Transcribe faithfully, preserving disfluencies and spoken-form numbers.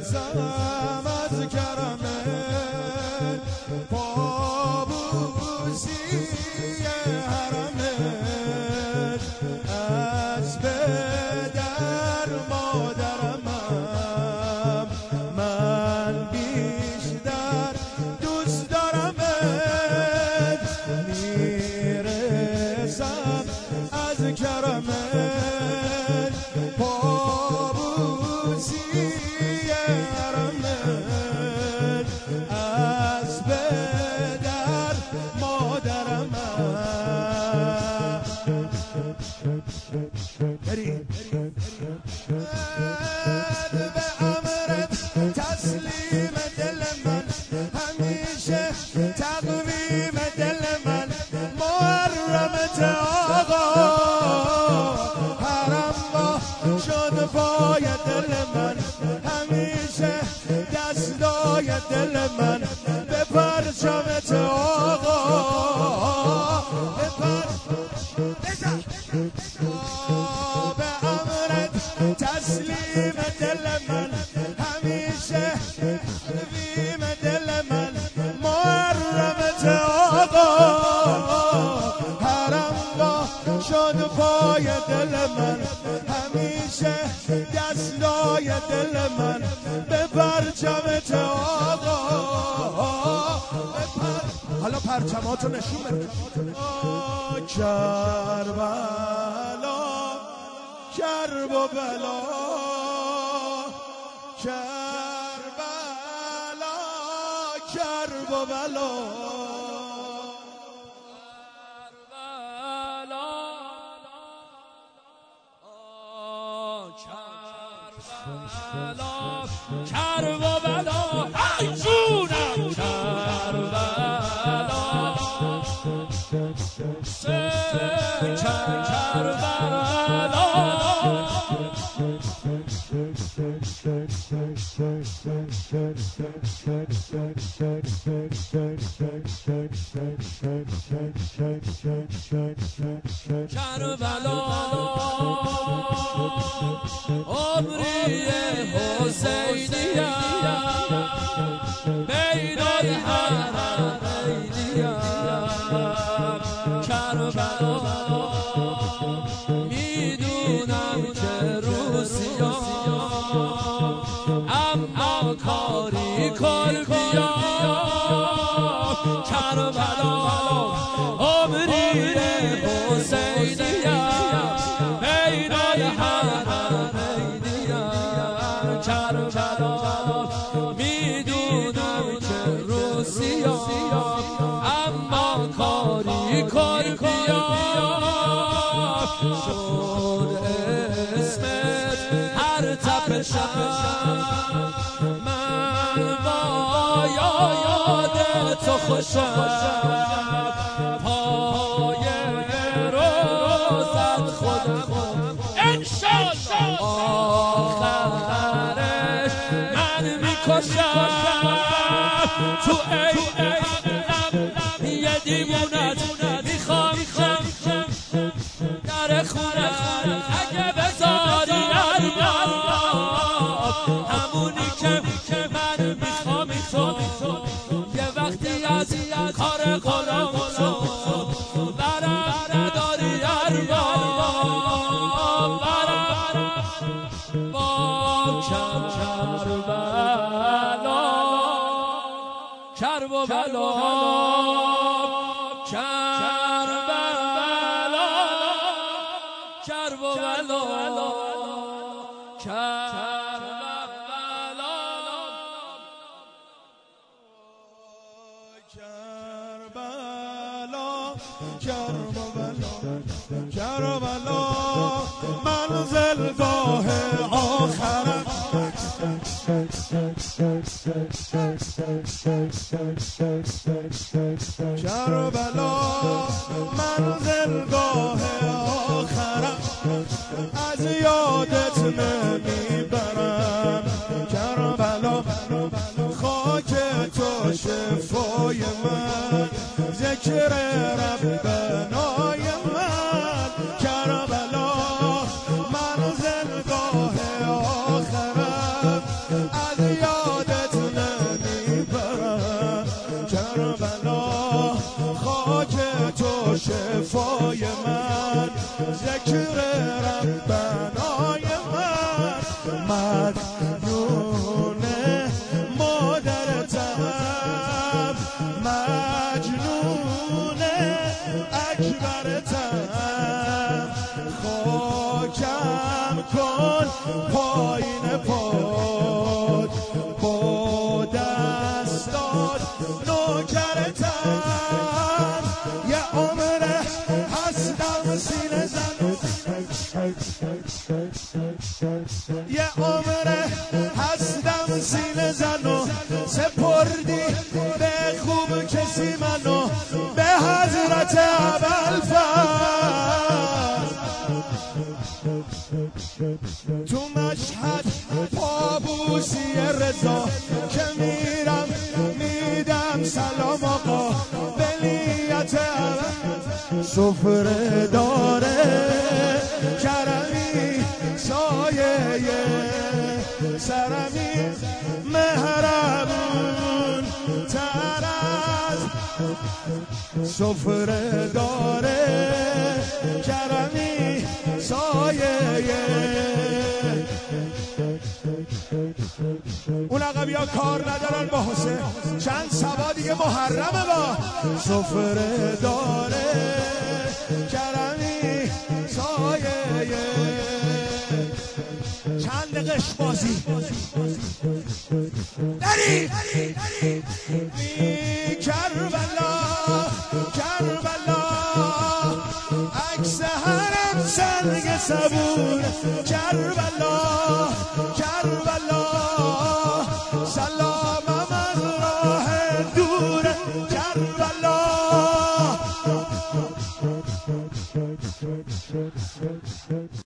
از کرمت پابوسی حرمت از پدر مادرمم من بیشتر دوست دارمت میرسم از کرمت پابوسی به امرت تسلیم دل من همیشه تقویم دل من محرمت آقا حرم با شد پای دل من همیشه دستای دل من به پرچمت آقا به تسلیم دل من همیشه تقویم دل من محرمت آقا حرم با شد پای دل من همیشه دستای دل من به پرچمت آقا حالا پرچماتو نشون بده کربلا کرب و بلا کربلا کرب و بلا کرب و بلا ای جونم کربلا کربلا کربلا عمری حسینیه بین الحرمینیه کربلا میدونم که روسیا اما کاری کن بیا کربلا عمری حسینیه بین الحرمینیه کربلا میدونم که روسیا اما کاری کن بیا شد اسمت هر تپشم من با یاد تو خوشم پای روزت خودم انشالله آخرش من میکشم تو عینم یه دیوونت میخوام در خونه اگه بذاری ارباب همونی که من میخوام تو یه وقتی از کار قرآن تو برم نداری ارباب برم با کربلا کرب و بلا کربلا کرب و بلا کربلا کرب و بلا کربلا منزلگاه آخرم کربلا منزلگاه آخرم از یادت نمیبرم کربلا خاک تو شفای من ذکر ربنای من کربلا منزلگاه آخرم از مجنون مادرتم، مجنون اکبرتم. خاکم کن پایین پاد، با دستات نوکرتم. یه عمره هستم سینه زن، یه عمره هستم سینه زن و سپردی به خوب کسی منو به حضرت ابوالفضل. تو مشهد پابوسی رضا که میرم میدم سلام آقا بلیت سفره داره کرمی سایه سرمی مهربون تر از سفره داره کرمی سایه. اون عقبیا کار ندارن با حسین، چند سبا دیگه محرمه با سفره داره کرمی سایه. چند قش بازی داری بی کربلا کربلا، عکس حرم سنگ صبور کربلا کربلا، سلامم از راه دور کربلا.